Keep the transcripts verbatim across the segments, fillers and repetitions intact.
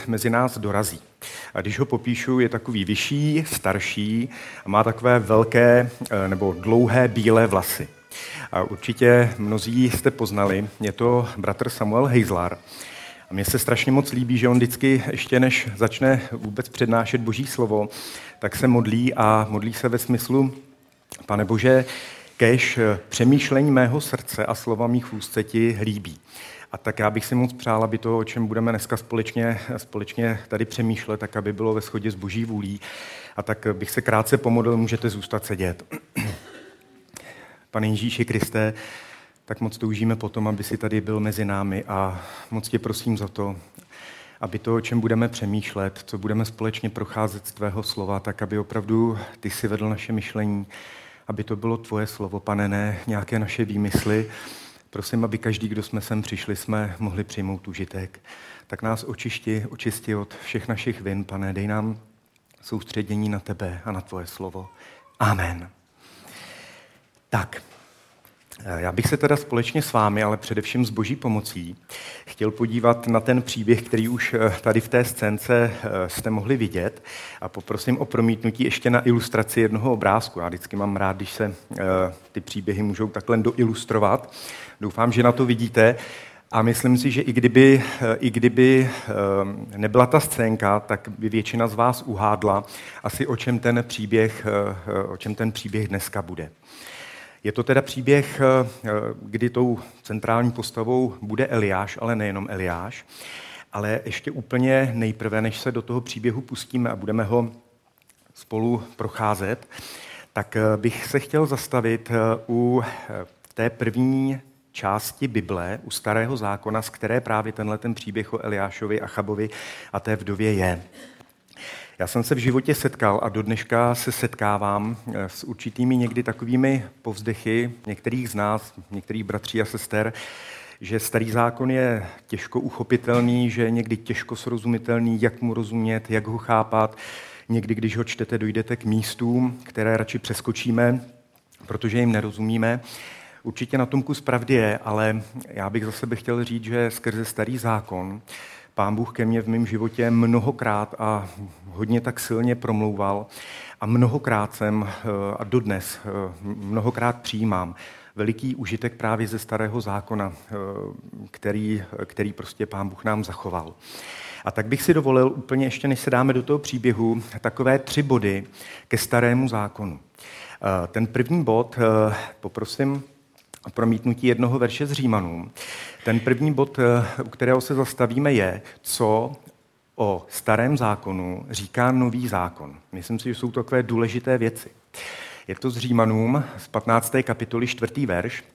mezi nás dorazí. A když ho popíšu, je takový vyšší, starší a má takové velké nebo dlouhé bílé vlasy. A určitě mnozí jste poznali, je to bratr Samuel Hejzlar. A mně se strašně moc líbí, že on vždycky, ještě než začne vůbec přednášet Boží slovo, tak se modlí a modlí se ve smyslu: Pane Bože, kéž přemýšlení mého srdce a slova mých úst se ti líbí. A tak já bych si moc přál, aby to, o čem budeme dneska společně, společně tady přemýšlet, tak aby bylo ve shodě s Boží vůlí. A tak bych se krátce pomodlil, můžete zůstat sedět. Pane Ježíši Kriste, tak moc toužíme potom, aby si tady byl mezi námi a moc tě prosím za to, aby to, o čem budeme přemýšlet, co budeme společně procházet z tvého slova, tak aby opravdu ty si vedl naše myšlení, aby to bylo tvoje slovo, Pane, ne nějaké naše výmysly. Prosím, aby každý, kdo jsme sem přišli, jsme mohli přijmout užitek. Tak nás očišti, očisti od všech našich vin, Pane, dej nám soustředění na tebe a na tvoje slovo. Amen. Tak, já bych se teda společně s vámi, ale především s Boží pomocí, chtěl podívat na ten příběh, který už tady v té scénce jste mohli vidět, a poprosím o promítnutí ještě na ilustraci jednoho obrázku. Já vždycky mám rád, když se ty příběhy můžou takhle doilustrovat. Doufám, že na to vidíte. A myslím si, že i kdyby, i kdyby nebyla ta scénka, tak by většina z vás uhádla asi, o čem ten příběh, o čem ten příběh dneska bude. Je to teda příběh, kdy tou centrální postavou bude Eliáš, ale nejenom Eliáš, ale ještě úplně nejprve, než se do toho příběhu pustíme a budeme ho spolu procházet, tak bych se chtěl zastavit u té první části Bible, u Starého zákona, z které právě tenhle ten příběh o Eliášovi, Achabovi a té vdově je. Já jsem se v životě setkal a do dneška se setkávám s určitými někdy takovými povzdechy některých z nás, některých bratří a sester, že Starý zákon je těžko uchopitelný, že je někdy těžko srozumitelný, jak mu rozumět, jak ho chápat. Někdy, když ho čtete, dojdete k místům, které radši přeskočíme, protože jim nerozumíme. Určitě na tom kus pravdy je, ale já bych za sebe chtěl říct, že skrze Starý zákon Pán Bůh ke mně v mém životě mnohokrát a hodně tak silně promlouval a mnohokrát jsem a dodnes mnohokrát přijímám veliký užitek právě ze Starého zákona, který, který prostě Pán Bůh nám zachoval. A tak bych si dovolil úplně ještě, než se dáme do toho příběhu, takové tři body ke Starému zákonu. Ten první bod, poprosím o promítnutí jednoho verše z Římanům. Ten první bod, u kterého se zastavíme, je, co o Starém zákonu říká Nový zákon. Myslím si, že jsou to takové důležité věci. Je to z Římanům z patnácté kapitoly čtvrtý verš.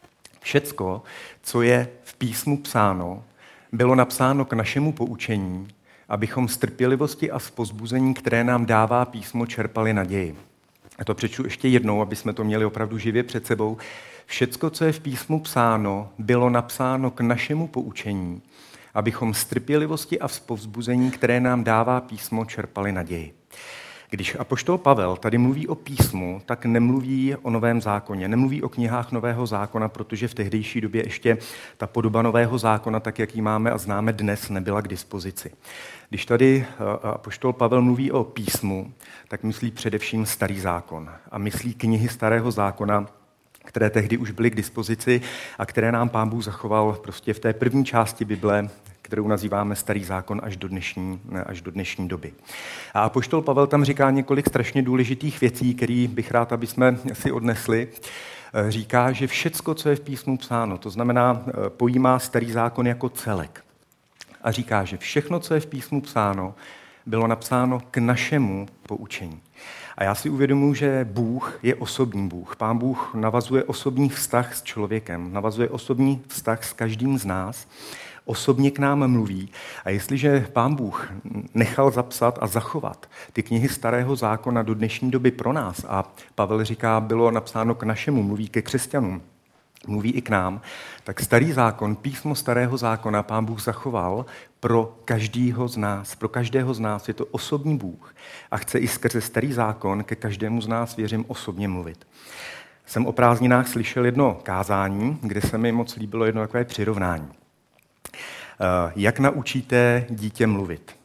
Všecko, co je v písmu psáno, bylo napsáno k našemu poučení, abychom z trpělivosti a z povzbuzení, které nám dává písmo, čerpali naději. A to přečtu ještě jednou, aby jsme to měli opravdu živě před sebou. Všecko, co je v písmu psáno, bylo napsáno k našemu poučení, abychom z trpělivosti a z povzbuzení, které nám dává písmo, čerpali naději. Když apoštol Pavel tady mluví o písmu, tak nemluví o Novém zákoně, nemluví o knihách Nového zákona, protože v tehdejší době ještě ta podoba Nového zákona, tak jak ji máme a známe dnes, nebyla k dispozici. Když tady apoštol Pavel mluví o písmu, tak myslí především Starý zákon a myslí knihy Starého zákona, které tehdy už byly k dispozici a které nám Pán Bůh zachoval prostě v té první části Bible, kterou nazýváme Starý zákon až do dnešní, až do dnešní doby. A apoštol Pavel tam říká několik strašně důležitých věcí, které bych rád, aby jsme si odnesli. Říká, že všecko, co je v písmu psáno, to znamená, pojímá Starý zákon jako celek. A říká, že všechno, co je v písmu psáno, bylo napsáno k našemu poučení. A já si uvědomuji, že Bůh je osobní Bůh. Pán Bůh navazuje osobní vztah s člověkem, navazuje osobní vztah s každým z nás, osobně k nám mluví. A jestliže Pán Bůh nechal zapsat a zachovat ty knihy Starého zákona do dnešní doby pro nás, a Pavel říká, bylo napsáno k našemu, mluví ke křesťanům, mluví i k nám, tak Starý zákon, písmo Starého zákona Pán Bůh zachoval pro každého z nás. Pro každého z nás je to osobní Bůh a chce i skrze Starý zákon ke každému z nás, věřím, osobně mluvit. Jsem o prázdninách slyšel jedno kázání, kde se mi moc líbilo jedno takové přirovnání. Jak naučíte dítě mluvit?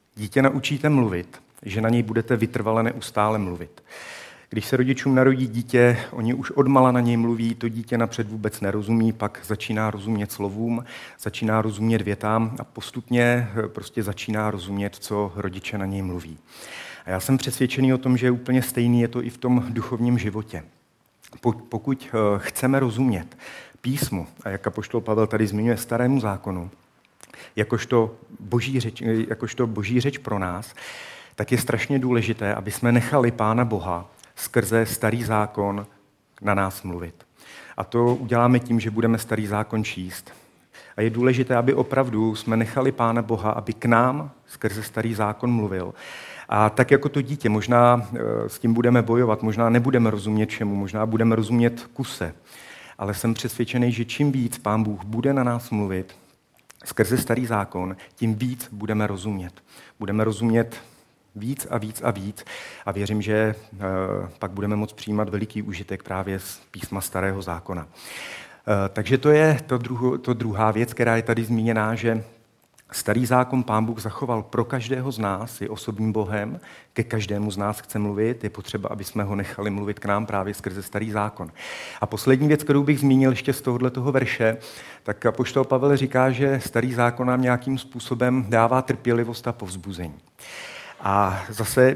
Dítě naučíte mluvit, že na něj budete vytrvale neustále mluvit. Když se rodičům narodí dítě, oni už odmala na něj mluví, to dítě napřed vůbec nerozumí, pak začíná rozumět slovům, začíná rozumět větám a postupně prostě začíná rozumět, co rodiče na něj mluví. A já jsem přesvědčený o tom, že je úplně stejný je to i v tom duchovním životě. Pokud chceme rozumět písmu, a jak apoštol Pavel tady zmiňuje starému zákonu, jakožto boží řeč, jakožto boží řeč pro nás, tak je strašně důležité, aby jsme nechali Pána Boha skrze starý zákon na nás mluvit. A to uděláme tím, že budeme starý zákon číst. A je důležité, aby opravdu jsme nechali Pána Boha, aby k nám skrze starý zákon mluvil. A tak jako to dítě, možná s tím budeme bojovat, možná nebudeme rozumět čemu, možná budeme rozumět kuse, ale jsem přesvědčený, že čím víc Pán Bůh bude na nás mluvit skrze starý zákon, tím víc budeme rozumět. Budeme rozumět víc a víc a víc a věřím, že e, pak budeme moct přijímat veliký užitek právě z písma starého zákona. E, takže to je to, druho, to druhá věc, která je tady zmíněná, že starý zákon Pán Bůh zachoval pro každého z nás, je osobním Bohem, ke každému z nás chce mluvit, je potřeba, aby jsme ho nechali mluvit k nám právě skrze starý zákon. A poslední věc, kterou bych zmínil ještě z tohoto verše, tak apoštol Pavel říká, že starý zákon nám nějakým způsobem dává trpělivost a povzbuzení. A zase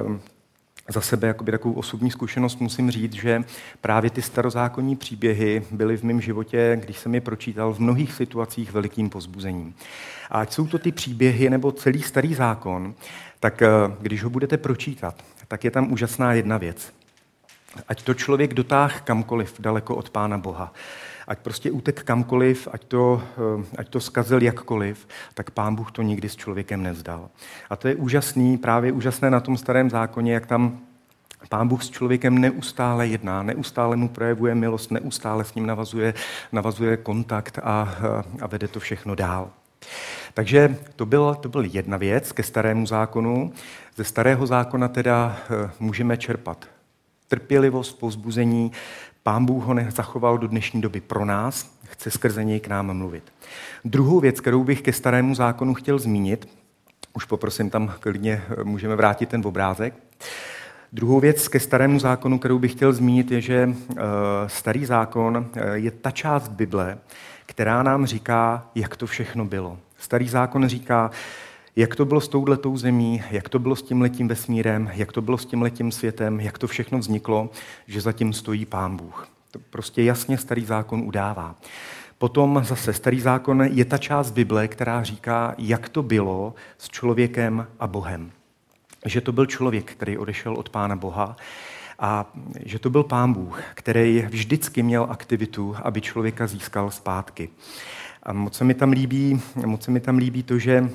za sebe jakoby takovou osobní zkušenost musím říct, že právě ty starozákonní příběhy byly v mém životě, když jsem je pročítal, v mnohých situacích velikým povzbuzením. A ať jsou to ty příběhy nebo celý starý zákon, tak když ho budete pročítat, tak je tam úžasná jedna věc. Ať to člověk dotáhl kamkoliv daleko od Pána Boha, ať prostě utek kamkoliv, ať to, ať to zkazil jakkoliv, tak Pán Bůh to nikdy s člověkem nevzdal. A to je úžasný, právě úžasné na tom starém zákoně, jak tam Pán Bůh s člověkem neustále jedná, neustále mu projevuje milost, neustále s ním navazuje, navazuje kontakt a, a vede to všechno dál. Takže to byla to byl jedna věc ke starému zákonu. Ze starého zákona teda můžeme čerpat trpělivost, povzbuzení. Pán Bůh ho nezachoval do dnešní doby pro nás, chce skrze něj k nám mluvit. Druhou věc, kterou bych ke starému zákonu chtěl zmínit, už poprosím, tam klidně můžeme vrátit ten obrázek. Druhou věc ke starému zákonu, kterou bych chtěl zmínit, je, že starý zákon je ta část Bible, která nám říká, jak to všechno bylo. Starý zákon říká, jak to bylo s touhletou zemí, jak to bylo s tímhletím vesmírem, jak to bylo s tímhletím světem, jak to všechno vzniklo, že zatím stojí Pán Bůh. To prostě jasně starý zákon udává. Potom zase starý zákon je ta část Bible, která říká, jak to bylo s člověkem a Bohem. Že to byl člověk, který odešel od Pána Boha a že to byl Pán Bůh, který vždycky měl aktivitu, aby člověka získal zpátky. A moc se mi tam líbí, moc se mi tam líbí to, že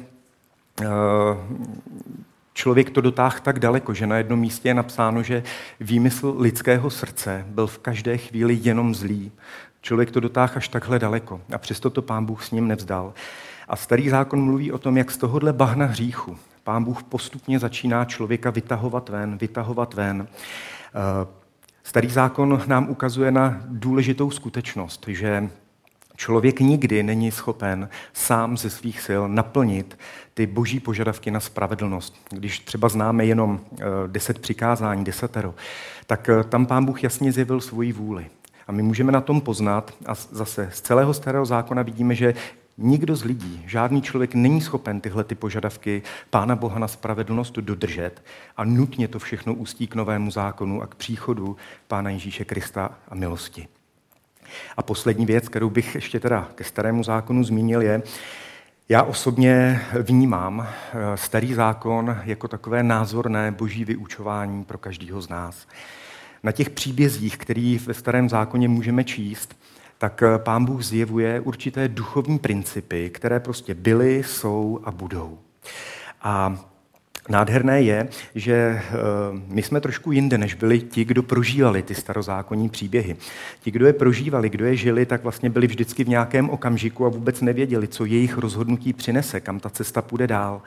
člověk to dotáhl tak daleko, že na jednom místě je napsáno, že výmysl lidského srdce byl v každé chvíli jenom zlý. Člověk to dotáhl až takhle daleko a přesto to Pán Bůh s ním nevzdal. A starý zákon mluví o tom, jak z tohohle bahna hříchu Pán Bůh postupně začíná člověka vytahovat ven, vytahovat ven. Starý zákon nám ukazuje na důležitou skutečnost, že člověk nikdy není schopen sám ze svých sil naplnit ty boží požadavky na spravedlnost. Když třeba známe jenom deset přikázání, desatero, tak tam Pán Bůh jasně zjevil svoji vůli. A my můžeme na tom poznat, a zase z celého starého zákona vidíme, že nikdo z lidí, žádný člověk není schopen tyhle ty požadavky Pána Boha na spravedlnost dodržet a nutně to všechno ústí k novému zákonu a k příchodu Pána Ježíše Krista a milosti. A poslední věc, kterou bych ještě teda ke starému zákonu zmínil, je, já osobně vnímám starý zákon jako takové názorné boží vyučování pro každého z nás. Na těch příbězích, který ve starém zákoně můžeme číst, tak Pán Bůh zjevuje určité duchovní principy, které prostě byly, jsou a budou. A nádherné je, že my jsme trošku jinde, než byli ti, kdo prožívali ty starozákonní příběhy. Ti, kdo je prožívali, kdo je žili, tak vlastně byli vždycky v nějakém okamžiku a vůbec nevěděli, co jejich rozhodnutí přinese, kam ta cesta půjde dál.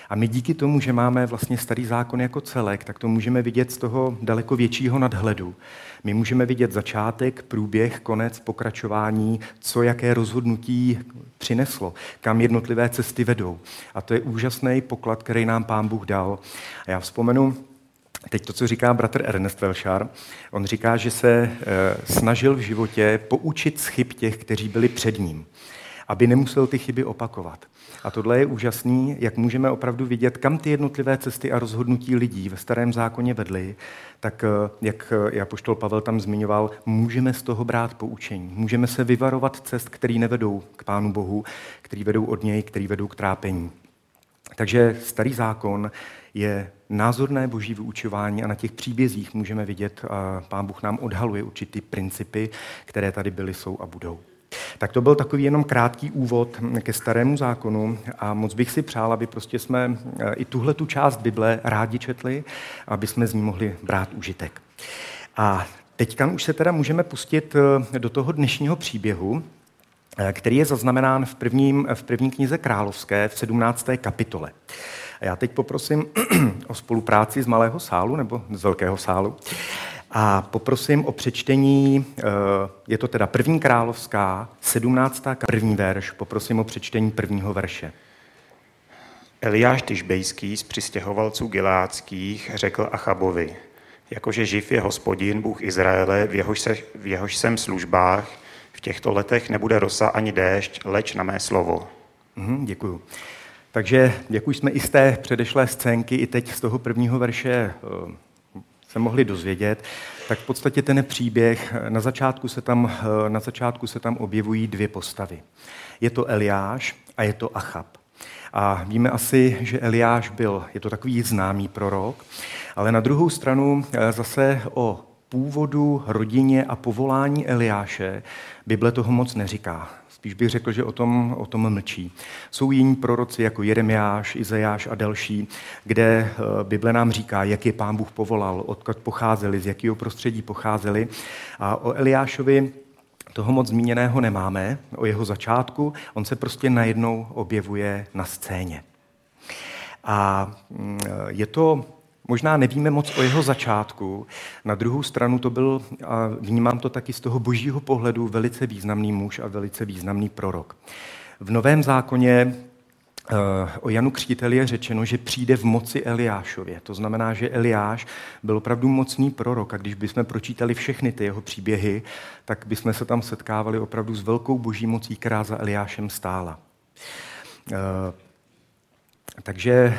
A my díky tomu, že máme vlastně starý zákon jako celek, tak to můžeme vidět z toho daleko většího nadhledu. My můžeme vidět začátek, průběh, konec, pokračování, co jaké rozhodnutí přineslo, kam jednotlivé cesty vedou. A to je úžasný poklad, který nám Pán Bůh dal. A já vzpomenu teď to, co říká bratr Ernest Velšar. On říká, že se e, snažil v životě poučit z chyb těch, kteří byli před ním, aby nemusel ty chyby opakovat. A tohle je úžasný, jak můžeme opravdu vidět, kam ty jednotlivé cesty a rozhodnutí lidí ve Starém zákoně vedly, tak jak apoštol Pavel tam zmiňoval, můžeme z toho brát poučení. Můžeme se vyvarovat cest, které nevedou k Pánu Bohu, které vedou od něj, které vedou k trápení. Takže Starý zákon je názorné boží vyučování a na těch příbězích můžeme vidět, a Pán Bůh nám odhaluje určitý principy, které tady byly, jsou a budou. Tak to byl takový jenom krátký úvod ke Starému zákonu a moc bych si přál, aby prostě jsme i tuhle tu část Bible rádi četli, aby jsme z ní mohli brát užitek. A teďka už se teda můžeme pustit do toho dnešního příběhu, který je zaznamenán v, prvním, v první knize Královské v sedmnácté kapitole. A já teď poprosím o spolupráci z malého sálu nebo z velkého sálu a poprosím o přečtení, je to teda první Královská, sedmnáctá první verš, poprosím o přečtení prvního verše. Eliáš Tišbejský z přistěhovalců Gileádských řekl Achabovi, jakože živ je Hospodin, Bůh Izraele, v jehož, se, v jehož jsem službách, v těchto letech nebude rosa ani déšť, leč na mé slovo. Mhm, děkuju. Takže, jak už jsme i z té předešlé scénky, i teď z toho prvního verše se mohli dozvědět, tak v podstatě ten příběh, na začátku se tam, na začátku se tam objevují dvě postavy. Je to Eliáš a je to Achab. A víme asi, že Eliáš byl, je to takový známý prorok, ale na druhou stranu zase o původu, rodině a povolání Eliáše Bible toho moc neříká. Spíš bych řekl, že o tom, o tom mlčí. Jsou jiní proroci jako Jeremiáš, Izajáš a další, kde Bible nám říká, jak je Pán Bůh povolal, odkud pocházeli, z jakého prostředí pocházeli. A o Eliášovi toho moc zmíněného nemáme, o jeho začátku, on se prostě najednou objevuje na scéně. A je to, možná nevíme moc o jeho začátku, na druhou stranu to byl, a vnímám to taky z toho božího pohledu, velice významný muž a velice významný prorok. V Novém zákoně o Janu Křtiteli je řečeno, že přijde v moci Eliášově. To znamená, že Eliáš byl opravdu mocný prorok a když bychom pročítali všechny ty jeho příběhy, tak bychom se tam setkávali opravdu s velkou boží mocí, která za Eliášem stála. Takže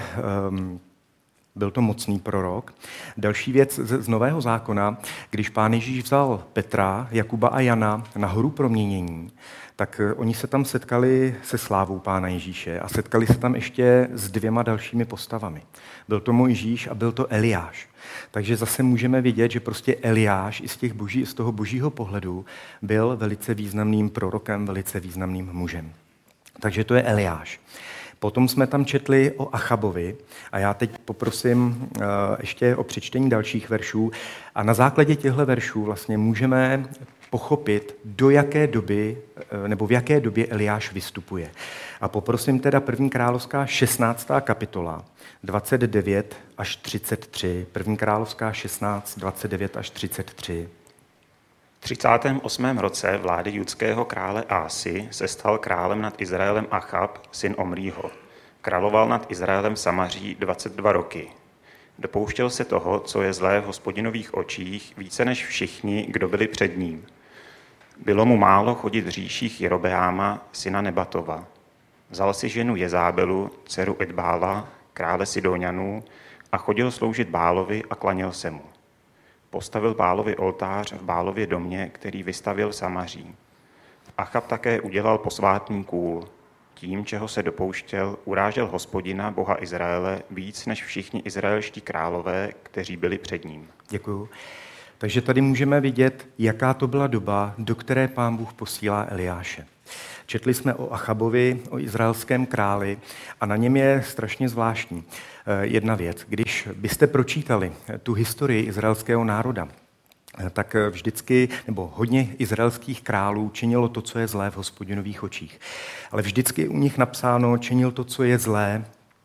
byl to mocný prorok. Další věc z Nového zákona, když Pán Ježíš vzal Petra, Jakuba a Jana na horu proměnění, tak oni se tam setkali se slávou Pána Ježíše a setkali se tam ještě s dvěma dalšími postavami. Byl to Mojžíš a byl to Eliáš. Takže zase můžeme vidět, že prostě Eliáš i z, těch boží, z toho božího pohledu byl velice významným prorokem, velice významným mužem. Takže to je Eliáš. Potom jsme tam četli o Achabovi a já teď poprosím ještě o přečtení dalších veršů a na základě těchto veršů vlastně můžeme pochopit, do jaké doby, nebo v jaké době Eliáš vystupuje. A poprosím teda první Královská šestnáctá kapitola, dvacet devět až třicet tři. První Královská šestnáct, dvacet devět až třicet tři. V třicátém osmém roce vlády judského krále Ásy se stal králem nad Izraelem Achab, syn Omrího. Královal nad Izraelem v Samaří dvacet dva roky. Dopouštěl se toho, co je zlé v Hospodinových očích, více než všichni, kdo byli před ním. Bylo mu málo chodit v říších Jerobeáma, syna Nebatova. Vzal si ženu Jezábelu, dceru Edbála, krále Sidonianů, a chodil sloužit Bálovi a klaněl se mu. Postavil Bálovi oltář v Bálově domě, který vystavil v Samaří. Achab také udělal posvátný kůl. Tím, čeho se dopouštěl, urážel Hospodina, Boha Izraele, víc než všichni izraelští králové, kteří byli před ním. Děkuju. Takže tady můžeme vidět, jaká to byla doba, do které Pán Bůh posílá Eliáše. Četli jsme o Achabovi, o izraelském králi a na něm je strašně zvláštní jedna věc. Když byste pročítali tu historii izraelského národa, tak vždycky, nebo hodně izraelských králů činilo to, co je zlé v Hospodinových očích. Ale vždycky u nich napsáno, činil to, co je zlé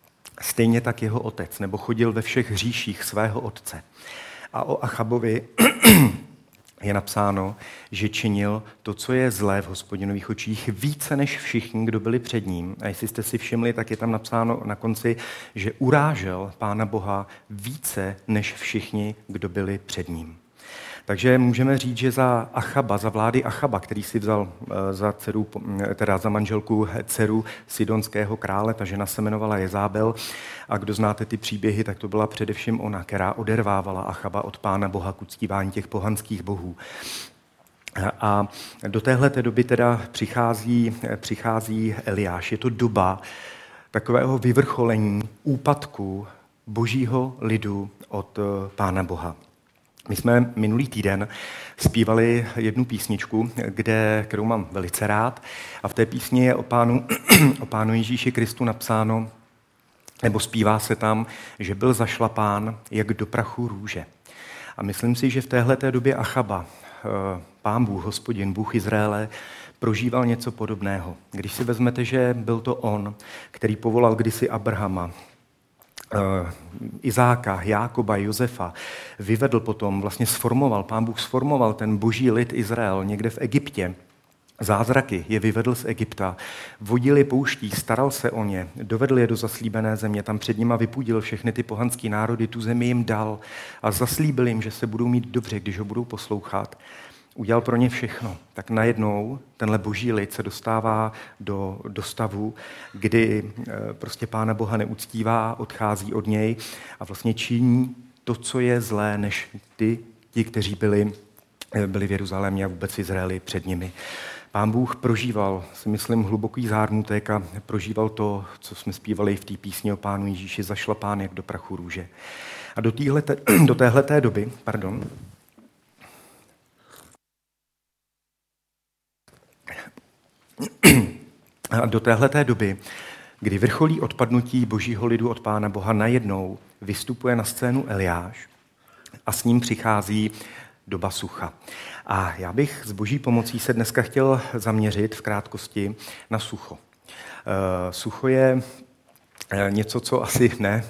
stejně tak jeho otec, nebo chodil ve všech hříších svého otce. A o Achabovi je napsáno, že činil to, co je zlé v Hospodinových očích, více než všichni, kdo byli před ním. A jestli jste si všimli, tak je tam napsáno na konci, že urážel Pána Boha více než všichni, kdo byli před ním. Takže můžeme říct, že za Achaba, za vlády Achaba, který si vzal za, dceru, teda za manželku dceru sidonského krále, ta žena se jmenovala Jezábel, a kdo znáte ty příběhy, tak to byla především ona, která odervávala Achaba od Pána Boha k uctívání těch pohanských bohů. A do téhleté doby teda přichází, přichází Eliáš. Je to doba takového vyvrcholení, úpadku božího lidu od Pána Boha. My jsme minulý týden zpívali jednu písničku, kde, kterou mám velice rád, a v té písni je o pánu, o pánu Ježíši Kristu napsáno, nebo zpívá se tam, že byl zašlapán jak do prachu růže. A myslím si, že v téhleté době Achaba, Pán Bůh, Hospodin, Bůh Izraele, prožíval něco podobného. Když si vezmete, že byl to on, který povolal kdysi Abrahama, Izáka, Jákoba, Josefa, vyvedl potom, vlastně sformoval, Pán Bůh sformoval ten boží lid Izrael někde v Egyptě. Zázraky je vyvedl z Egypta, vodil je pouští, staral se o ně, dovedl je do zaslíbené země, tam před nima vypudil všechny ty pohanský národy, tu zemi jim dal a zaslíbil jim, že se budou mít dobře, když ho budou poslouchat. Udělal pro ně všechno. Tak najednou tenhle boží lid se dostává do, do stavu, kdy prostě Pána Boha neuctívá, odchází od něj a vlastně činí to, co je zlé, než ty, ti, kteří byli, byli v Jeruzalémě a vůbec v Izraeli před nimi. Pán Bůh prožíval, si myslím, hluboký zármutek a prožíval to, co jsme zpívali v té písni o Pánu Ježíši, zašlapán jak do prachu růže. A do, téhleté, do téhleté doby, pardon, a do téhleté doby, kdy vrcholí odpadnutí božího lidu od Pána Boha, najednou vystupuje na scénu Eliáš a s ním přichází doba sucha. A já bych s boží pomocí se dneska chtěl zaměřit v krátkosti na sucho. Sucho je něco, co asi ne,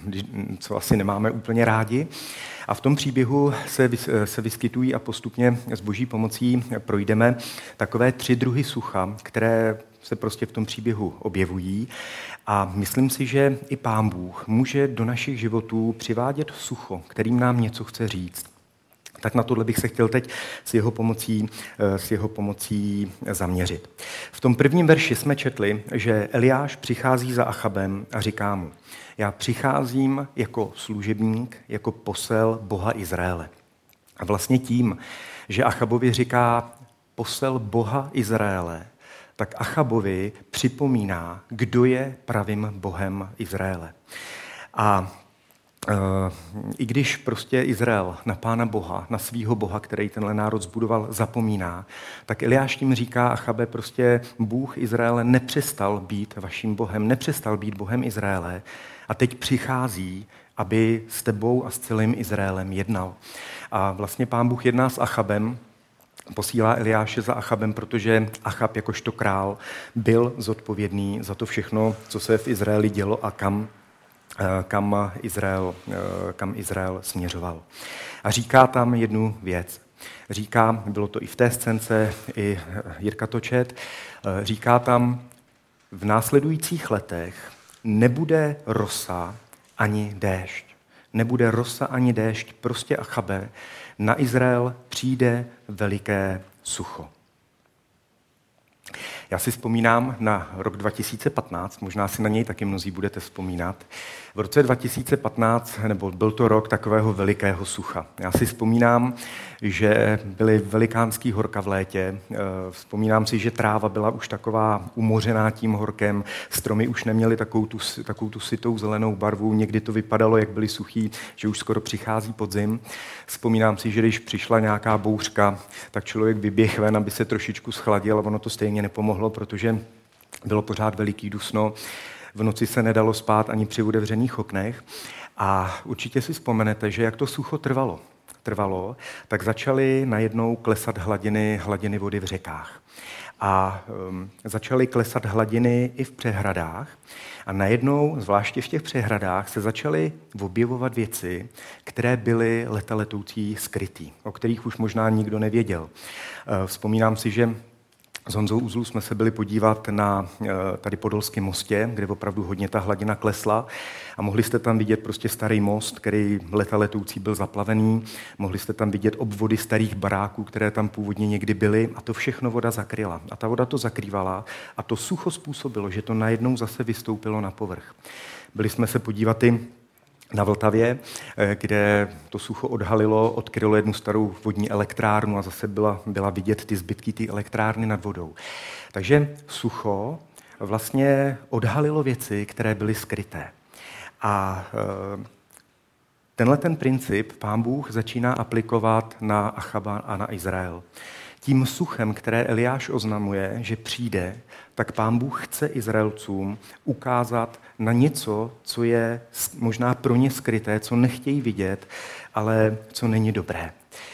co asi nemáme úplně rádi. A v tom příběhu se, se vyskytují a postupně s boží pomocí projdeme takové tři druhy sucha, které se prostě v tom příběhu objevují. A myslím si, že i Pán Bůh může do našich životů přivádět sucho, kterým nám něco chce říct. Tak na tohle bych se chtěl teď s jeho pomocí, s jeho pomocí zaměřit. V tom prvním verši jsme četli, že Eliáš přichází za Achabem a říká mu: já přicházím jako služebník, jako posel Boha Izraele. A vlastně tím, že Achabovi říká posel Boha Izraele, tak Achabovi připomíná, kdo je pravým Bohem Izraele. A Uh, i když prostě Izrael na Pána Boha, na svýho Boha, který tenhle národ zbudoval, zapomíná, tak Eliáš tím říká: Achabe, prostě Bůh Izraele nepřestal být vaším Bohem, nepřestal být Bohem Izraele a teď přichází, aby s tebou a s celým Izraelem jednal. A vlastně Pán Bůh jedná s Achabem, posílá Eliáše za Achabem, protože Achab jakožto král byl zodpovědný za to všechno, co se v Izraeli dělo a kam Kam Izrael, kam Izrael směřoval. A říká tam jednu věc. Říká, bylo to i v té scénce, i Jirka to čet, říká tam: v následujících letech nebude rosa ani déšť. Nebude rosa ani déšť, prostě Achabe, na Izrael přijde veliké sucho. Já si vzpomínám na rok dva tisíce patnáct, možná si na něj taky mnozí budete vzpomínat. V roce dva tisíce patnáct, nebo byl to rok takového velikého sucha. Já si vzpomínám, že byly velikánský horka v létě. Vzpomínám si, že tráva byla už taková umořená tím horkem, stromy už neměly takovou tu, takovou tu sytou zelenou barvu, někdy to vypadalo, jak byly suchý, že už skoro přichází podzim. Vzpomínám si, že když přišla nějaká bouřka, tak člověk vyběh ven, aby se trošičku schladil, a ono to stejně nepomohlo, protože bylo pořád veliký dusno. V noci se nedalo spát ani při otevřených oknech. A určitě si vzpomenete, že jak to sucho trvalo, trvalo, tak začaly najednou klesat hladiny, hladiny vody v řekách. a um, začaly klesat hladiny i v přehradách. A najednou, zvláště v těch přehradách, se začaly objevovat věci, které byly letaletoucí skrytý, o kterých už možná nikdo nevěděl. Vzpomínám si, že s Honzou Uzlů jsme se byli podívat na tady Podolském mostě, kde opravdu hodně ta hladina klesla a mohli jste tam vidět prostě starý most, který letaletoucí byl zaplavený, mohli jste tam vidět obvody starých baráků, které tam původně někdy byly a to všechno voda zakryla. A ta voda to zakrývala a to sucho způsobilo, že to najednou zase vystoupilo na povrch. Byli jsme se podívat i na Vltavě, kde to sucho odhalilo, odkrylo jednu starou vodní elektrárnu a zase byla, byla vidět ty zbytky té elektrárny nad vodou. Takže sucho vlastně odhalilo věci, které byly skryté. A tenhle ten princip Pán Bůh začíná aplikovat na Achaba a na Izrael. Tím suchem, které Eliáš oznamuje, že přijde, tak Pán Bůh chce Izraelcům ukázat na něco, co je možná pro ně skryté, co nechtějí vidět, ale co není dobré.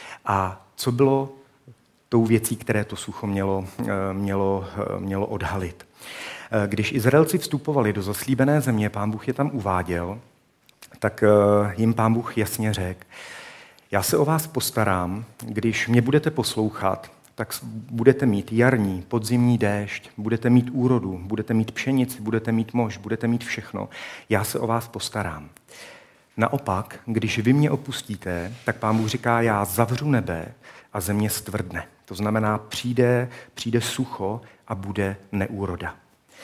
A co bylo tou věcí, které to sucho mělo, mělo, mělo odhalit. Když Izraelci vstupovali do zaslíbené země, Pán Bůh je tam uváděl, tak jim Pán Bůh jasně řekl, já se o vás postarám, když mě budete poslouchat, tak budete mít jarní, podzimní déšť, budete mít úrodu, budete mít pšenici, budete mít mož, budete mít všechno. Já se o vás postarám. Naopak, když vy mě opustíte, tak Pán Bůh říká, já zavřu nebe a země stvrdne. To znamená, přijde, přijde sucho a bude neúroda.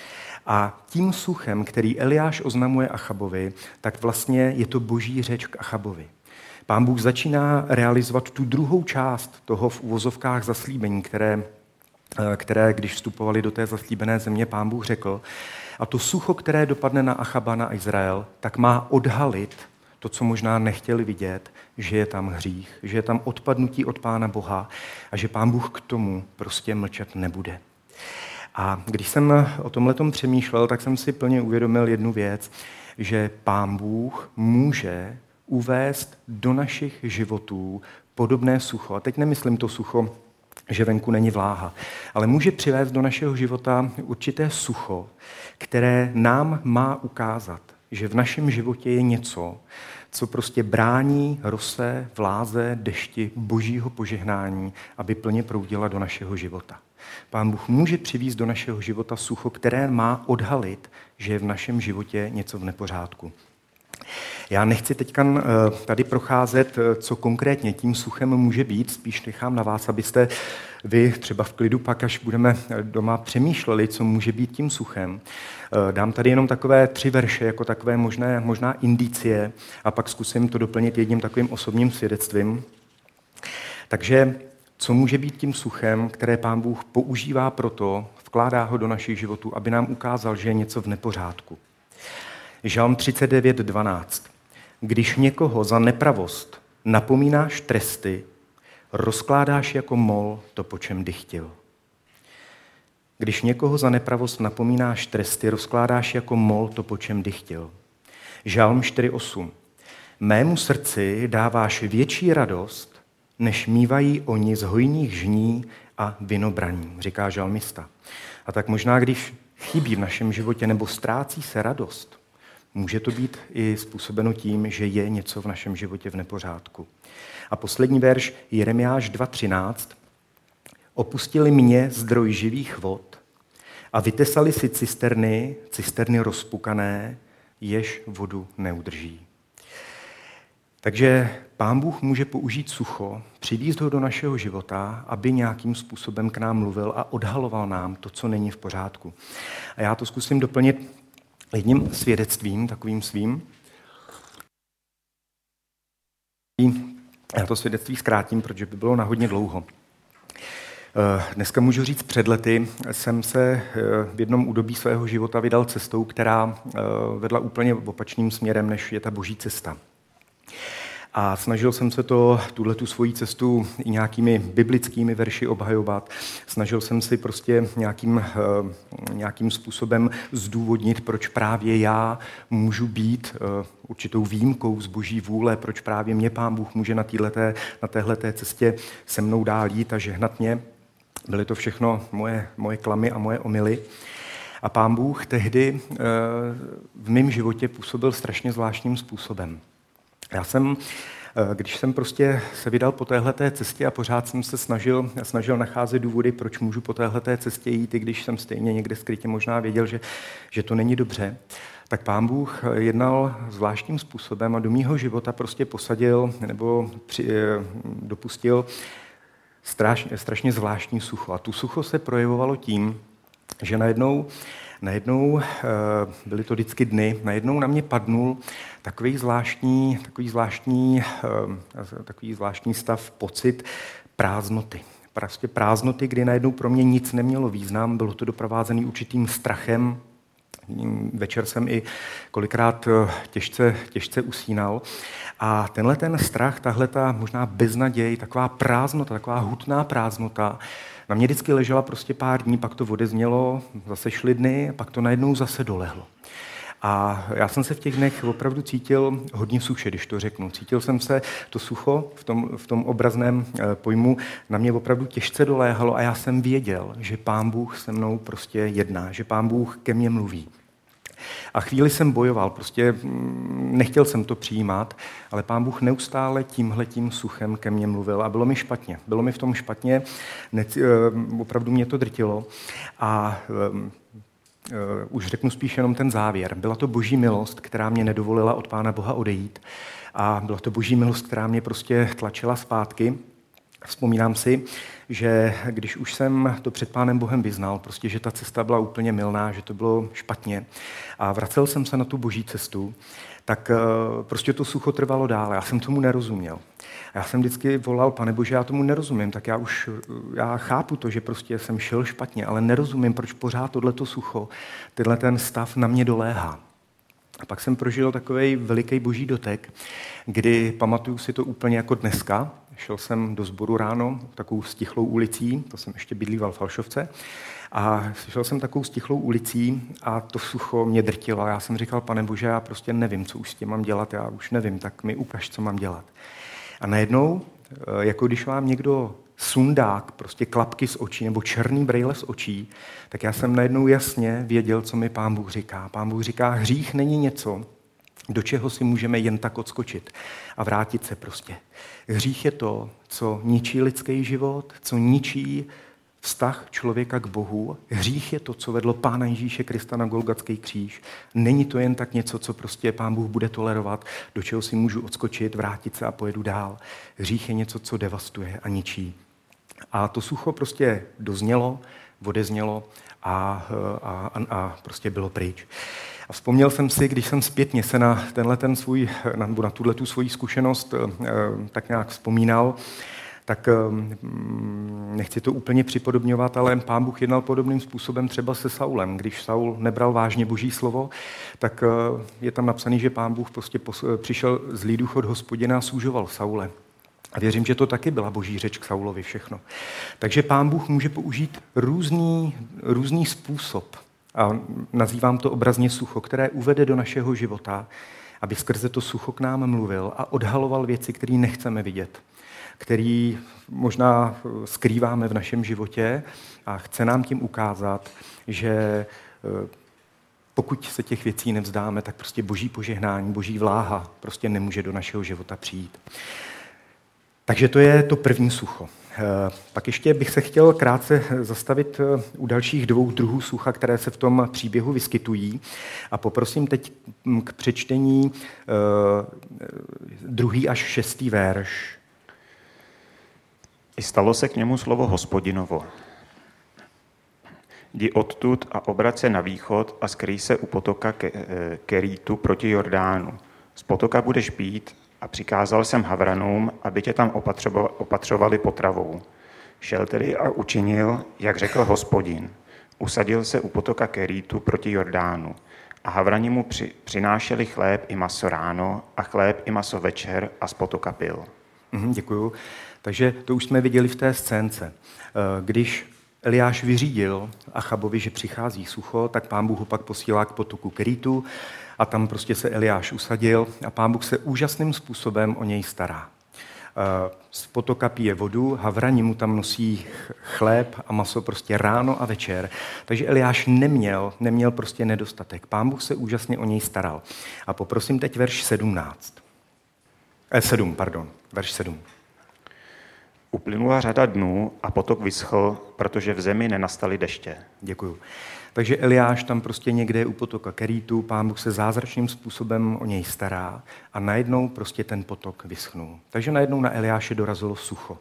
A tím suchem, který Eliáš oznamuje Achabovi, tak vlastně je to boží řeč k Achabovi. Pán Bůh začíná realizovat tu druhou část toho v uvozovkách zaslíbení, které, které když vstupovali do té zaslíbené země, Pán Bůh řekl. A to sucho, které dopadne na Achaba, na Izrael, tak má odhalit to, co možná nechtěli vidět, že je tam hřích, že je tam odpadnutí od Pána Boha a že Pán Bůh k tomu prostě mlčet nebude. A když jsem o tomhletom přemýšlel, tak jsem si plně uvědomil jednu věc, že Pán Bůh může uvést do našich životů podobné sucho. A teď nemyslím to sucho, že venku není vláha, ale může přivést do našeho života určité sucho, které nám má ukázat, že v našem životě je něco, co prostě brání rose, vláze, dešti božího požehnání, aby plně proudila do našeho života. Pán Bůh může přivést do našeho života sucho, které má odhalit, že je v našem životě něco v nepořádku. Já nechci teďka tady procházet, co konkrétně tím suchem může být, spíš nechám na vás, abyste vy třeba v klidu pak, až budeme doma přemýšleli, co může být tím suchem. Dám tady jenom takové tři verše, jako takové možné, možná indicie a pak zkusím to doplnit jedním takovým osobním svědectvím. Takže co může být tím suchem, které Pán Bůh používá proto, vkládá ho do našich životů, aby nám ukázal, že je něco v nepořádku. Žalm třicet devět dvanáct. Když někoho za nepravost napomínáš tresty, rozkládáš jako mol to, po čem dychtil. Když někoho za nepravost napomínáš tresty, rozkládáš jako mol to, po čem dychtil. Žalm čtyři osm. Mému srdci dáváš větší radost, než mívají oni z hojných žní a vinobraní, říká žalmista. A tak možná, když chybí v našem životě nebo ztrácí se radost, může to být i způsobeno tím, že je něco v našem životě v nepořádku. A poslední verš, Jeremiáš dva třináct. Opustili mě zdroj živých vod a vytesali si cisterny, cisterny rozpukané, jež vodu neudrží. Takže Pán Bůh může použít sucho, přivést ho do našeho života, aby nějakým způsobem k nám mluvil a odhaloval nám to, co není v pořádku. A já to zkusím doplnit jedním svědectvím, takovým svým. Já to svědectví zkrátím, protože by bylo na hodně dlouho. Dneska můžu říct, před lety jsem se v jednom údobí svého života vydal cestou, která vedla úplně opačným směrem, než je ta boží cesta. A snažil jsem se to, tuhletu svoji cestu i nějakými biblickými verši obhajovat. Snažil jsem si prostě nějakým, nějakým způsobem zdůvodnit, proč právě já můžu být určitou výjimkou z boží vůle, proč právě mě Pán Bůh může na téhleté, na téhleté cestě se mnou dál jít a žehnat mě. Byly to všechno moje, moje klamy a moje omyly. A Pán Bůh tehdy e, v mém životě působil strašně zvláštním způsobem. Já jsem, e, když jsem prostě se vydal po téhleté cestě a pořád jsem se snažil, snažil nacházet důvody, proč můžu po téhleté cestě jít, i když jsem stejně někde skrytě možná věděl, že, že to není dobře, tak Pán Bůh jednal zvláštním způsobem a do mýho života prostě posadil nebo při, e, dopustil strašně, strašně zvláštní sucho. A tu sucho se projevovalo tím, že najednou, najednou byly to vždycky dny, najednou na mě padnul takový zvláštní, takový zvláštní, takový zvláštní stav, pocit prázdnoty. Prostě prázdnoty, kdy najednou pro mě nic nemělo význam, bylo to doprovázené určitým strachem. Večer jsem i kolikrát těžce, těžce usínal. A tenhle ten strach, tahle ta možná beznaděj, taková prázdnota, taková hutná prázdnota, na mě vždycky ležela prostě pár dní, pak to odeznělo, zase šly dny, pak to najednou zase dolehlo. A já jsem se v těch dnech opravdu cítil hodně suše, když to řeknu. Cítil jsem se, to sucho v tom, v tom obrazném pojmu na mě opravdu těžce doléhalo a já jsem věděl, že Pán Bůh se mnou prostě jedná, že Pán Bůh ke mně mluví. A chvíli jsem bojoval, prostě nechtěl jsem to přijímat, ale Pán Bůh neustále tímhletím suchem ke mně mluvil a bylo mi špatně. Bylo mi v tom špatně, nec, opravdu mě to drtilo a um, uh, už řeknu spíš jenom ten závěr. Byla to boží milost, která mě nedovolila od Pána Boha odejít a byla to boží milost, která mě prostě tlačila zpátky. Vzpomínám si, že když už jsem to před Pánem Bohem vyznal, prostě, že ta cesta byla úplně mylná, že to bylo špatně a vracel jsem se na tu boží cestu, tak prostě to sucho trvalo dále. Já jsem tomu nerozuměl. Já jsem vždycky volal, Pane Bože, já tomu nerozumím, tak já už já chápu to, že prostě jsem šel špatně, ale nerozumím, proč pořád tohleto sucho, tenhle ten stav na mě doléhá. A pak jsem prožil takovej veliký boží dotek, kdy pamatuju si to úplně jako dneska. Šel jsem do sboru ráno takovou stichlou ulicí, to jsem ještě bydlíval v Falšovce, a šel jsem takovou stichlou ulicí a to sucho mě drtilo. Já jsem říkal, Pane Bože, já prostě nevím, co už s tím mám dělat, já už nevím, tak mi ukaž, co mám dělat. A najednou, jako když vám někdo sundá prostě klapky z očí nebo černý brejle z očí, tak já jsem najednou jasně věděl, co mi Pán Bůh říká. Pán Bůh říká, hřích není něco, do čeho si můžeme jen tak odskočit a vrátit se prostě. Hřích je to, co ničí lidský život, co ničí vztah člověka k Bohu. Hřích je to, co vedlo Pána Ježíše Krista na Golgatský kříž. Není to jen tak něco, co prostě Pán Bůh bude tolerovat, do čeho si můžu odskočit, vrátit se a pojedu dál. Hřích je něco, co devastuje a ničí. A to sucho prostě doznělo, odeznělo a, a, a prostě bylo pryč. A vzpomněl jsem si, když jsem zpětně se na tenhle ten svůj, na, na tuhletu svoji zkušenost tak nějak vzpomínal, tak nechci to úplně připodobňovat, ale Pán Bůh jednal podobným způsobem třeba se Saulem. Když Saul nebral vážně Boží slovo, tak je tam napsaný, že Pán Bůh prostě přišel zlý duch od Hospodina a súžoval Saule. A věřím, že to taky byla boží řeč k Saulovi všechno. Takže Pán Bůh může použít různý, různý způsob, a nazývám to obrazně sucho, které uvede do našeho života, aby skrze to sucho k nám mluvil a odhaloval věci, které nechceme vidět, které možná skrýváme v našem životě a chce nám tím ukázat, že pokud se těch věcí nevzdáme, tak prostě boží požehnání, boží vláha prostě nemůže do našeho života přijít. Takže to je to první sucho. Pak ještě bych se chtěl krátce zastavit u dalších dvou druhů sucha, které se v tom příběhu vyskytují. A poprosím teď k přečtení druhý až šestý verš. I stalo se k němu slovo Hospodinovo. Jdi odtud a obrať se na východ a skryj se u potoka Kerítu proti Jordánu. Z potoka budeš pít a přikázal jsem Havranům, aby tě tam opatřovali potravou. Šel tedy a učinil, jak řekl Hospodin. Usadil se u potoka Kerítu proti Jordánu. A Havrani mu při, přinášeli chléb i maso ráno a chléb i maso večer a z potoka pil. Mhm, děkuju. Takže to už jsme viděli v té scénce. Když Eliáš vyřídil Achabovi, že přichází sucho, tak Pán Bůh ho pak posílá k potoku Kerítu a tam prostě se Eliáš usadil a Pán Bůh se úžasným způsobem o něj stará. z potoka pije vodu, havrani mu tam nosí chléb a maso prostě ráno a večer. Takže Eliáš neměl, neměl prostě nedostatek. Pán Bůh se úžasně o něj staral. A poprosím teď verš sedmnáct. Eh, sedm, pardon, verš sedm. Uplynula řada dnů a potok vyschl, protože v zemi nenastaly deště. Děkuju. Takže Eliáš tam prostě někde u potoka Kerítu, Pán Bůh se zázračným způsobem o něj stará a najednou prostě ten potok vyschnul. Takže najednou na Eliáše dorazilo sucho.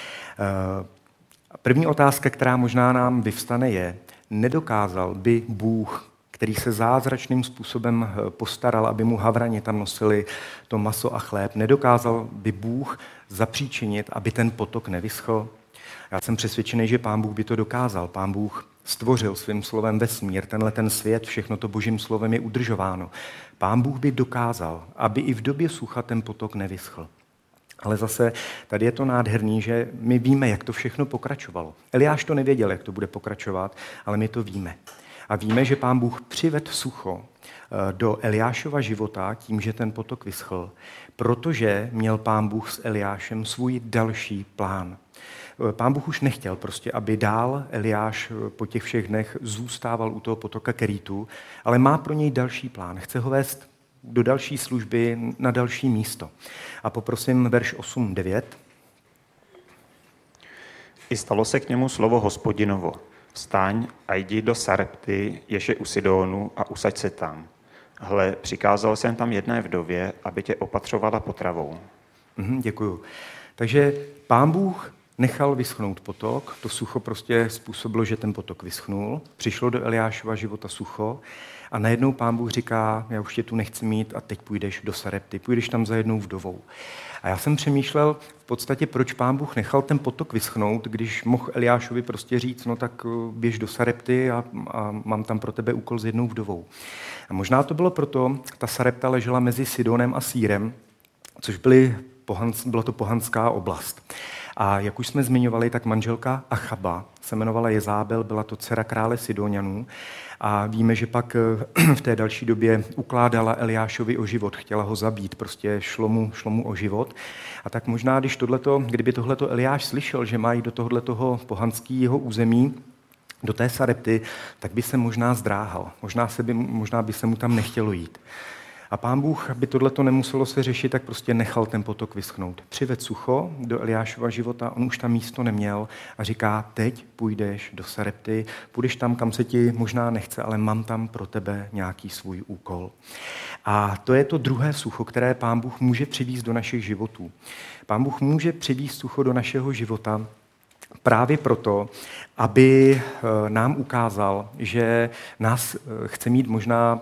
První otázka, která možná nám vyvstane, je, nedokázal by Bůh, který se zázračným způsobem postaral, aby mu havrani tam nosili to maso a chléb, nedokázal by Bůh zapříčinit, aby ten potok nevyschl? Já jsem přesvědčený, že Pán Bůh by to dokázal. Pán Bůh stvořil svým slovem vesmír, tenhle ten svět, všechno to božím slovem je udržováno. Pán Bůh by dokázal, aby i v době sucha ten potok nevyschl. Ale zase tady je to nádherný, že my víme, jak to všechno pokračovalo. Eliáš to nevěděl, jak to bude pokračovat, ale my to víme. A víme, že Pán Bůh přivedl sucho do Eliášova života tím, že ten potok vyschl, protože měl Pán Bůh s Eliášem svůj další plán. Pán Bůh už nechtěl prostě, aby dál Eliáš po těch všech dnech zůstával u toho potoka Kerítu, ale má pro něj další plán. Chce ho vést do další služby, na další místo. A poprosím verš osm devět. I stalo se k němu slovo Hospodinovo. Vstaň a jdi do Sarepty, jež je u Sidónu, a usaď se tam. Hle, přikázal jsem tam jedné vdově, aby tě opatřovala potravou. Mhm, děkuju. Takže Pán Bůh nechal vyschnout potok, to sucho prostě způsobilo, že ten potok vyschnul, přišlo do Eliášova života sucho a najednou Pán Bůh říká, já už tě tu nechci mít a teď půjdeš do Sarepty, půjdeš tam za jednou vdovou. A já jsem přemýšlel v podstatě, proč Pán Bůh nechal ten potok vyschnout, když mohl Eliášovi prostě říct, no tak běž do Sarepty a, a mám tam pro tebe úkol s jednou vdovou. A možná to bylo proto, ta Sarepta ležela mezi Sidonem a Sýrem, což byly pohans, byla to pohanská oblast. A jak už jsme zmiňovali, tak manželka Achaba se jmenovala Jezábel, byla to dcera krále Sidonianů a víme, že pak v té další době ukládala Eliášovi o život, chtěla ho zabít, prostě šlo mu, šlo mu o život. A tak možná, když tohleto, kdyby tohleto Eliáš slyšel, že mají do tohoto pohanského území, do té Sarepty, tak by se možná zdráhal, možná, se by, možná by se mu tam nechtělo jít. A Pán Bůh, aby tohleto nemuselo se řešit, tak prostě nechal ten potok vyschnout. Přived sucho do Eliášova života, on už tam místo neměl a říká, teď půjdeš do Sarepty, půjdeš tam, kam se ti možná nechce, ale mám tam pro tebe nějaký svůj úkol. A to je to druhé sucho, které Pán Bůh může přivést do našich životů. Pán Bůh může přivést sucho do našeho života právě proto, aby nám ukázal, že nás chce mít možná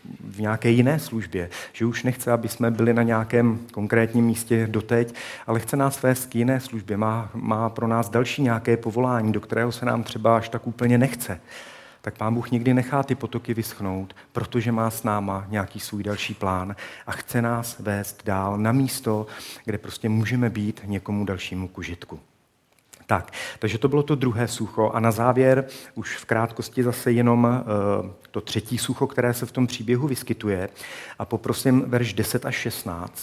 v nějaké jiné službě, že už nechce, aby jsme byli na nějakém konkrétním místě doteď, ale chce nás vést k jiné službě, má, má pro nás další nějaké povolání, do kterého se nám třeba až tak úplně nechce. Tak Pán Bůh nikdy nechá ty potoky vyschnout, protože má s náma nějaký svůj další plán a chce nás vést dál na místo, kde prostě můžeme být někomu dalšímu k užitku. Tak, takže to bylo to druhé sucho a na závěr už v krátkosti zase jenom uh, to třetí sucho, které se v tom příběhu vyskytuje a poprosím verš deset až šestnáct.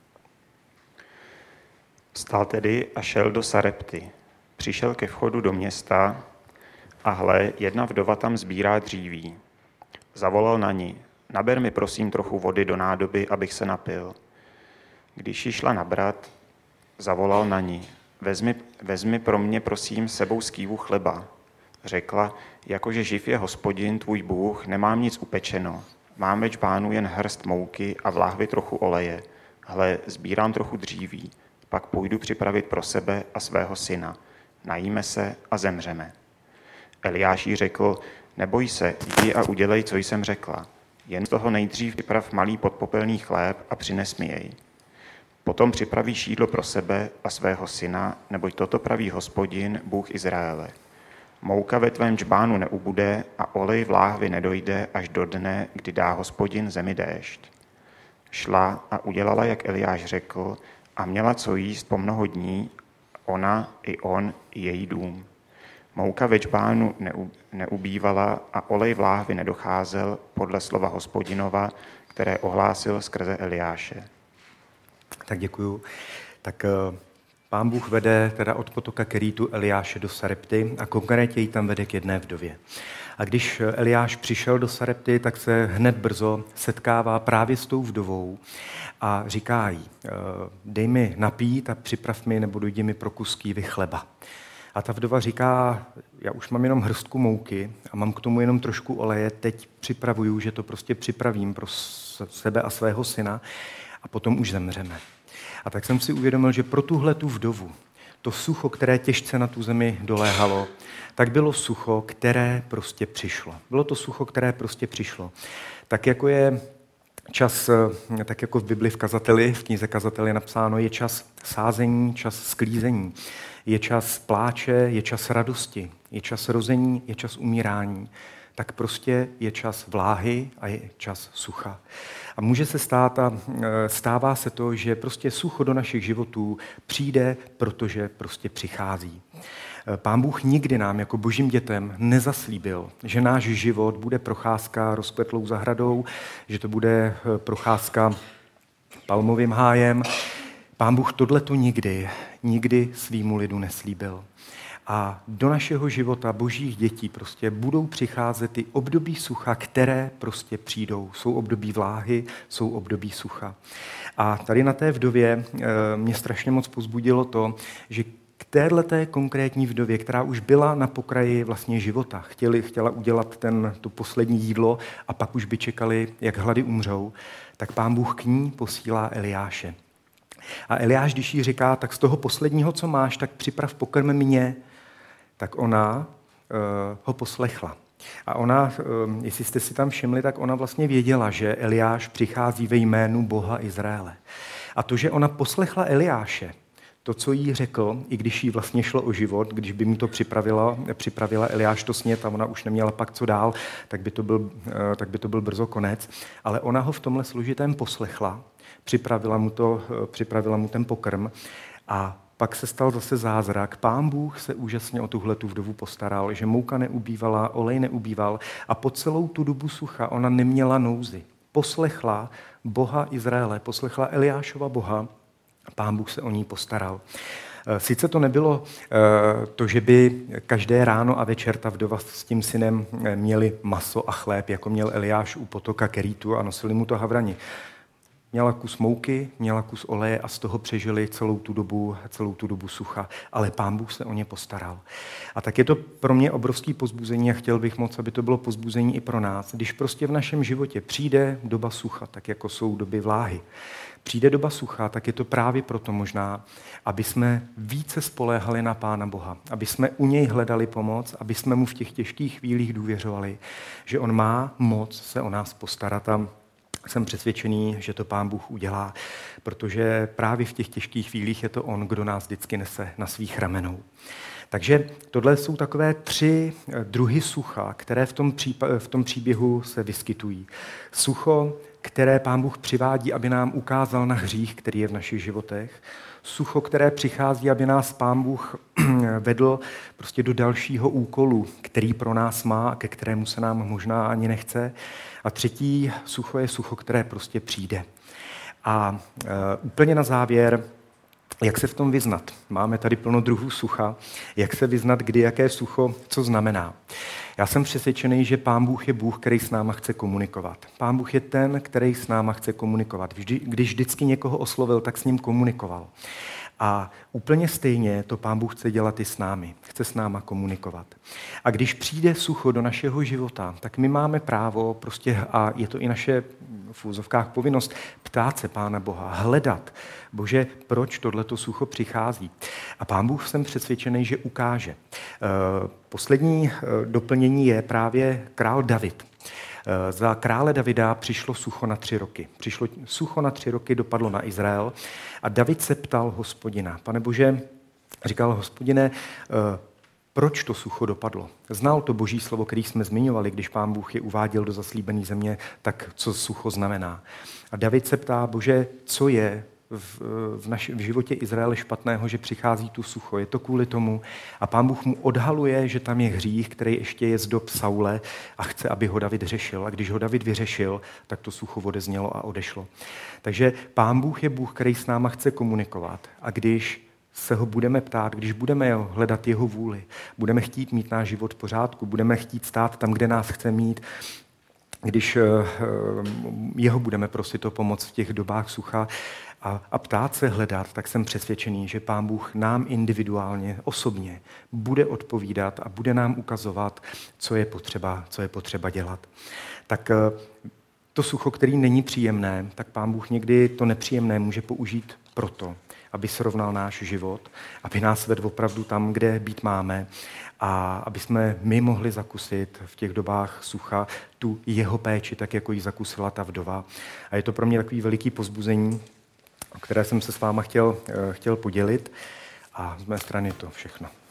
Vstal tedy a šel do Sarepty. Přišel ke vchodu do města a hle, jedna vdova tam sbírá dříví. Zavolal na ní, naber mi prosím trochu vody do nádoby, abych se napil. Když ji šla nabrat, zavolal na ní, Vezmi, vezmi pro mě, prosím, sebou skývu chleba. Řekla, jakože živ je Hospodin, tvůj Bůh, nemám nic upečeno. Mám ve čbánu jen hrst mouky a v láhvi trochu oleje. Hle, sbírám trochu dříví, pak půjdu připravit pro sebe a svého syna. Najíme se a zemřeme. Eliáš jí řekl, neboj se, jdi a udělej, co jsem řekla. Jen z toho nejdřív připrav malý podpopelný chléb a přines mi jej. Potom připravíš jídlo pro sebe a svého syna, neboť toto praví Hospodin, Bůh Izraele. Mouka ve tvém džbánu neubude a olej v láhvi nedojde až do dne, kdy dá Hospodin zemi déšť. Šla a udělala, jak Eliáš řekl, a měla co jíst po mnoho dní, ona i on i její dům. Mouka ve džbánu neubývala a olej v láhvi nedocházel podle slova Hospodinova, které ohlásil skrze Eliáše. Tak děkuju. tak Pán Bůh vede teda od potoka Kerítu Eliáše do Sarepty a konkrétně ji tam vede k jedné vdově. A když Eliáš přišel do Sarepty, tak se hned brzo setkává právě s tou vdovou a říká jí, dej mi napít a připrav mi nebo dojdi mi pro kus kývy chleba. A ta vdova říká, já už mám jenom hrstku mouky a mám k tomu jenom trošku oleje, teď připravuju, že to prostě připravím pro sebe a svého syna a potom už zemřeme. A tak jsem si uvědomil, že pro tuhle tu vdovu, to sucho, které těžce na tu zemi doléhalo, tak bylo sucho, které prostě přišlo. Bylo to sucho, které prostě přišlo. Tak jako je čas, tak jako v Bibli v kazateli, v knize Kazateli je napsáno, je čas sázení, čas sklízení, je čas pláče, je čas radosti, je čas rození, je čas umírání, tak prostě je čas vláhy a je čas sucha. A může se stát a stává se to, že prostě sucho do našich životů přijde, protože prostě přichází. Pán Bůh nikdy nám jako božím dětem nezaslíbil, že náš život bude procházka rozkvetlou zahradou, že to bude procházka palmovým hájem. Pán Bůh tohleto nikdy, nikdy svýmu lidu neslíbil. A do našeho života božích dětí prostě budou přicházet ty období sucha, které prostě přijdou. Jsou období vláhy, jsou období sucha. A tady na té vdově mě strašně moc povzbudilo to, že k téhleté konkrétní vdově, která už byla na pokraji vlastně života, chtěli, chtěla udělat ten, to poslední jídlo a pak už by čekali, jak hlady umřou, tak Pán Bůh k ní posílá Eliáše. A Eliáš, když jí říká, tak z toho posledního, co máš, tak připrav pokrm mě, tak ona uh, ho poslechla. A ona, uh, jestli jste si tam všimli, tak ona vlastně věděla, že Eliáš přichází ve jménu Boha Izraele. A to, že ona poslechla Eliáše, to, co jí řekl, i když jí vlastně šlo o život, když by mu to připravila, připravila Eliáš to snět a ona už neměla pak co dál, tak by to byl, uh, tak by to byl brzo konec. Ale ona ho v tomhle složitém poslechla, připravila mu, to, uh, připravila mu ten pokrm a pak se stal zase zázrak. Pán Bůh se úžasně o tuhletu vdovu postaral, že mouka neubývala, olej neubýval a po celou tu dobu sucha ona neměla nouzi. Poslechla Boha Izraele, poslechla Eliášova Boha a Pán Bůh se o ní postaral. Sice to nebylo to, že by každé ráno a večer ta vdova s tím synem měli maso a chléb, jako měl Eliáš u potoka Kerítu a nosili mu to havrani. Měla kus mouky, měla kus oleje a z toho přežili celou tu dobu, celou tu dobu sucha. Ale Pán Bůh se o ně postaral. A tak je to pro mě obrovský pozbuzení a chtěl bych moc, aby to bylo pozbuzení i pro nás. Když prostě v našem životě přijde doba sucha, tak jako jsou doby vláhy, přijde doba sucha, tak je to právě proto možná, aby jsme více spoléhali na Pána Boha, aby jsme u něj hledali pomoc, aby jsme mu v těch těžkých chvílích důvěřovali, že on má moc se o nás postarat a jsem přesvědčený, že to Pán Bůh udělá, protože právě v těch těžkých chvílích je to on, kdo nás vždycky nese na svých ramenou. Takže tohle jsou takové tři druhy sucha, které v tom, přípa- v tom příběhu se vyskytují. Sucho, které Pán Bůh přivádí, aby nám ukázal na hřích, který je v našich životech. Sucho, které přichází, aby nás Pán Bůh vedl prostě do dalšího úkolu, který pro nás má a ke kterému se nám možná ani nechce. A třetí sucho je sucho, které prostě přijde. A e, úplně na závěr, jak se v tom vyznat? Máme tady plno druhů sucha. Jak se vyznat, kdy jaké sucho, co znamená? Já jsem přesvědčený, že Pán Bůh je Bůh, který s náma chce komunikovat. Pán Bůh je ten, který s náma chce komunikovat. Vždy, když vždycky někoho oslovil, tak s ním komunikoval. A úplně stejně to Pán Bůh chce dělat i s námi. Chce s náma komunikovat. A když přijde sucho do našeho života, tak my máme právo prostě, a je to i naše v úzovkách povinnost, ptát se Pána Boha, hledat. Bože, proč tohleto sucho přichází? A Pán Bůh jsem přesvědčený, že ukáže. Poslední doplnění je právě král David. Za krále Davida přišlo sucho na tři roky. Přišlo sucho na tři roky, dopadlo na Izrael a David se ptal Hospodina. Pane Bože, říkal Hospodine, proč to sucho dopadlo? Znal to boží slovo, který jsme zmiňovali, když Pán Bůh je uváděl do zaslíbené země, tak co sucho znamená. A David se ptá, Bože, co je v, v, naši, v životě Izraele špatného, že přichází tu sucho. Je to kvůli tomu a Pán Bůh mu odhaluje, že tam je hřích, který ještě je z dob Saule a chce, aby ho David řešil. A když ho David vyřešil, tak to sucho odeznělo a odešlo. Takže Pán Bůh je Bůh, který s náma chce komunikovat. A když se ho budeme ptát, když budeme hledat jeho vůli, budeme chtít mít náš život v pořádku, budeme chtít stát tam, kde nás chce mít, když jeho budeme prosit o pomoc v těch dobách sucha a, a ptát se, hledat, tak jsem přesvědčený, že Pán Bůh nám individuálně, osobně bude odpovídat a bude nám ukazovat, co je potřeba, co je potřeba dělat. Tak to sucho, který není příjemné, tak Pán Bůh někdy to nepříjemné může použít proto, aby srovnal náš život, aby nás vedl opravdu tam, kde být máme a aby jsme my mohli zakusit v těch dobách sucha tu jeho péči, tak jako ji zakusila ta vdova. A je to pro mě takový veliký povzbuzení, o které jsem se s váma chtěl, chtěl podělit a z mé strany to všechno.